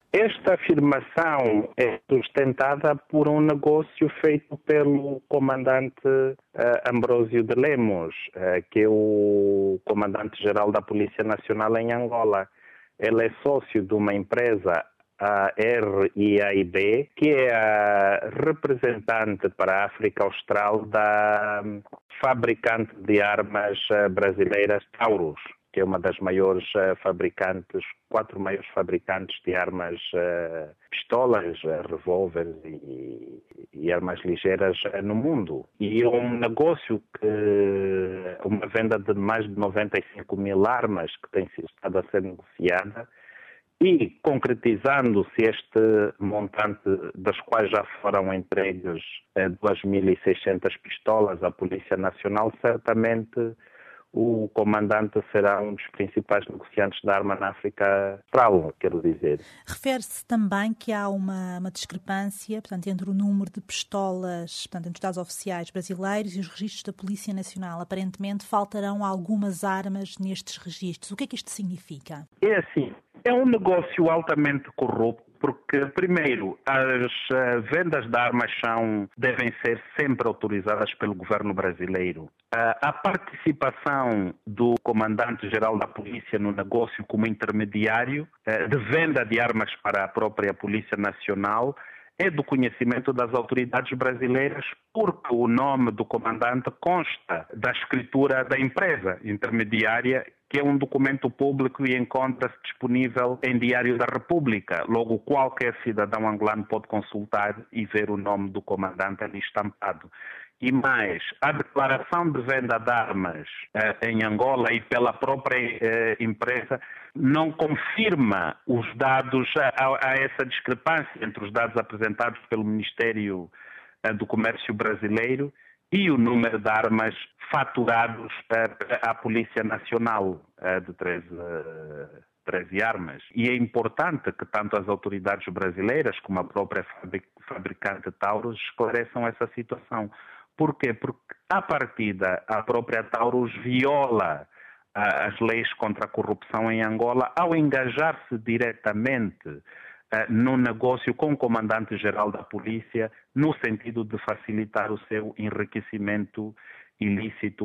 Esta afirmação é sustentada por um negócio feito pelo comandante Ambrósio de Lemos, que é o comandante-geral da Polícia Nacional em Angola. Ele é sócio de uma empresa, a RIAIB, que é a representante para a África Austral da fabricante de armas brasileiras Taurus, que é uma das maiores fabricantes, 4 maiores fabricantes de armas, pistolas, revólveres e armas ligeiras no mundo. E é um negócio uma venda de mais de 95 mil armas que tem estado a ser negociada, e concretizando-se este montante, das quais já foram entregues 2.600 pistolas à Polícia Nacional, certamente o comandante será um dos principais negociantes da arma na África Austral, quero dizer. Refere-se também que há uma discrepância, portanto, entre o número de pistolas, portanto, entre os dados oficiais brasileiros e os registros da Polícia Nacional. Aparentemente faltarão algumas armas nestes registros. O que é que isto significa? É assim, é um negócio altamente corrupto, porque, primeiro, as vendas de armas devem ser sempre autorizadas pelo governo brasileiro. A participação do comandante-geral da polícia no negócio como intermediário de venda de armas para a própria Polícia Nacional é do conhecimento das autoridades brasileiras, porque o nome do comandante consta da escritura da empresa intermediária, que é um documento público e encontra-se disponível em Diário da República. Logo, qualquer cidadão angolano pode consultar e ver o nome do comandante ali estampado. E mais, a declaração de venda de armas em Angola e pela própria empresa não confirma os dados, a essa discrepância entre os dados apresentados pelo Ministério do Comércio brasileiro e o número de armas faturados à Polícia Nacional, de 13 armas. E é importante que tanto as autoridades brasileiras como a própria fabricante Taurus esclareçam essa situação. Por quê? Porque, à partida, a própria Taurus viola as leis contra a corrupção em Angola ao engajar-se diretamente no negócio com o comandante-geral da polícia, no sentido de facilitar o seu enriquecimento ilícito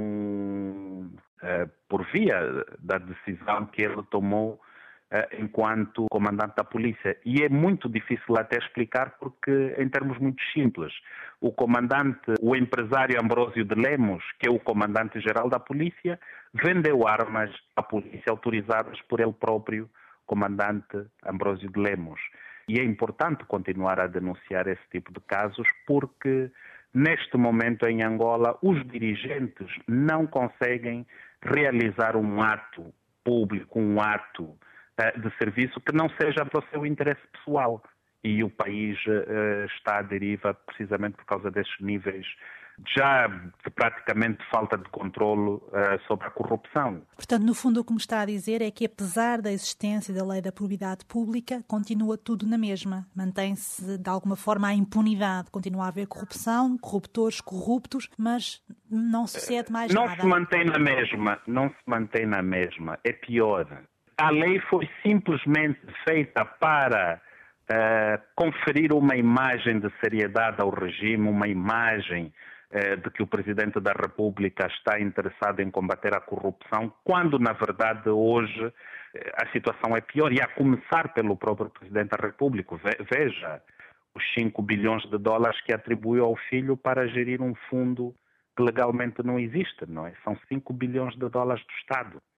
por via da decisão que ele tomou enquanto comandante da polícia. E é muito difícil até explicar porque, em termos muito simples, o empresário Ambrósio de Lemos, que é o comandante-geral da polícia, vendeu armas à polícia autorizadas por ele próprio, comandante Ambrósio de Lemos. E é importante continuar a denunciar esse tipo de casos porque, neste momento em Angola, os dirigentes não conseguem realizar um ato público, um ato de serviço que não seja para o seu interesse pessoal. E o país está à deriva precisamente por causa desses níveis já de praticamente falta de controlo sobre a corrupção. Portanto, no fundo, o que me está a dizer é que, apesar da existência da lei da probidade pública, continua tudo na mesma. Mantém-se, de alguma forma, a impunidade. Continua a haver corrupção, corruptores, corruptos, mas não sucede mais nada. Não se mantém na mesma. É pior. A lei foi simplesmente feita para conferir uma imagem de seriedade ao regime, uma imagem de que o Presidente da República está interessado em combater a corrupção, quando, na verdade, hoje a situação é pior, e a começar pelo próprio Presidente da República. Veja os 5 bilhões de dólares que atribuiu ao filho para gerir um fundo que legalmente não existe, não é? São 5 bilhões de dólares do Estado.